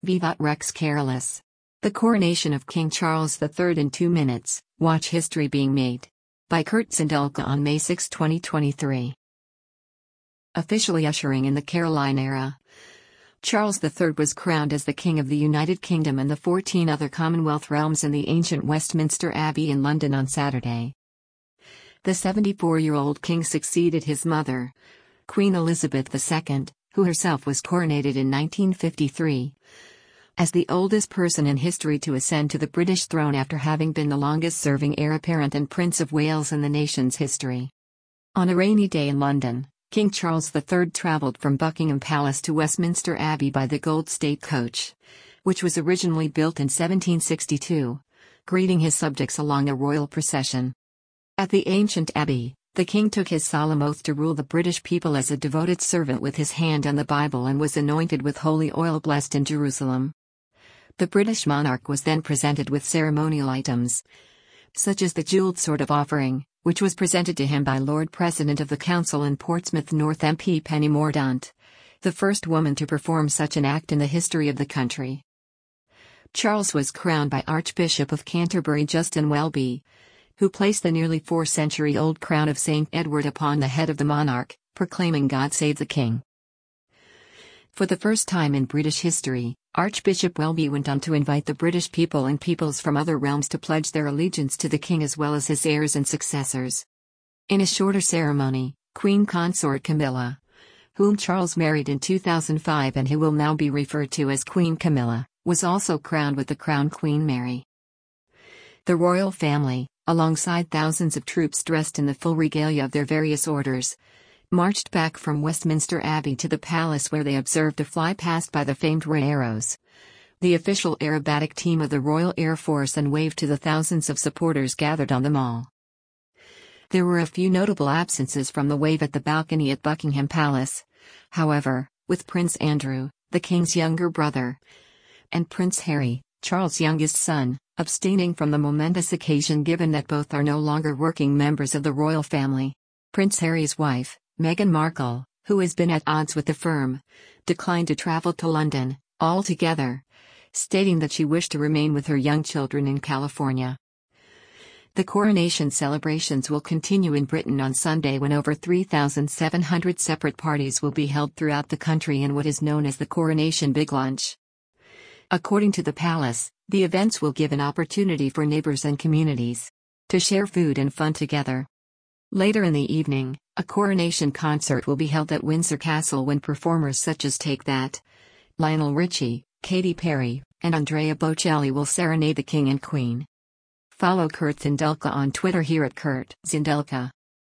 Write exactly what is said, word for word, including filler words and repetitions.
Vivat Rex Carolis. The Coronation of King Charles the Third in two minutes, watch history being made. By Kurt Zindelka on May sixth twenty twenty-three. Officially ushering in the Caroline era. Charles the Third was crowned as the King of the United Kingdom and the fourteen other Commonwealth realms in the ancient Westminster Abbey in London on Saturday. The seventy-four-year-old king succeeded his mother, Queen Elizabeth the Second, who herself was coronated in nineteen fifty-three, as the oldest person in history to ascend to the British throne after having been the longest-serving heir apparent and Prince of Wales in the nation's history. On a rainy day in London, King Charles the Third travelled from Buckingham Palace to Westminster Abbey by the Gold State Coach, which was originally built in seventeen sixty-two, greeting his subjects along a royal procession. At the ancient abbey, the king took his solemn oath to rule the British people as a devoted servant with his hand on the Bible and was anointed with holy oil blessed in Jerusalem. The British monarch was then presented with ceremonial items, such as the jeweled sword of offering, which was presented to him by Lord President of the Council in Portsmouth North M P Penny Mordaunt, the first woman to perform such an act in the history of the country. Charles was crowned by Archbishop of Canterbury Justin Welby, who placed the nearly four-century-old crown of Saint Edward upon the head of the monarch, proclaiming God Save the King. For the first time in British history, Archbishop Welby went on to invite the British people and peoples from other realms to pledge their allegiance to the king as well as his heirs and successors. In a shorter ceremony, Queen Consort Camilla, whom Charles married in two thousand five and who will now be referred to as Queen Camilla, was also crowned with the crown Queen Mary. The royal family, alongside thousands of troops dressed in the full regalia of their various orders, marched back from Westminster Abbey to the palace where they observed a flypast by the famed Ray Arrows, the official aerobatic team of the Royal Air Force, and waved to the thousands of supporters gathered on the Mall. There were a few notable absences from the wave at the balcony at Buckingham Palace, however, with Prince Andrew, the king's younger brother, and Prince Harry, Charles' youngest son, abstaining from the momentous occasion given that both are no longer working members of the royal family. Prince Harry's wife, Meghan Markle, who has been at odds with the firm, declined to travel to London altogether, stating that she wished to remain with her young children in California. The coronation celebrations will continue in Britain on Sunday when over three thousand seven hundred separate parties will be held throughout the country in what is known as the Coronation Big Lunch. According to the palace, the events will give an opportunity for neighbors and communities to share food and fun together. Later in the evening, a coronation concert will be held at Windsor Castle when performers such as Take That, Lionel Richie, Katy Perry, and Andrea Bocelli will serenade the king and queen. Follow Kurt Zindelka on Twitter here at Kurt Zindelka.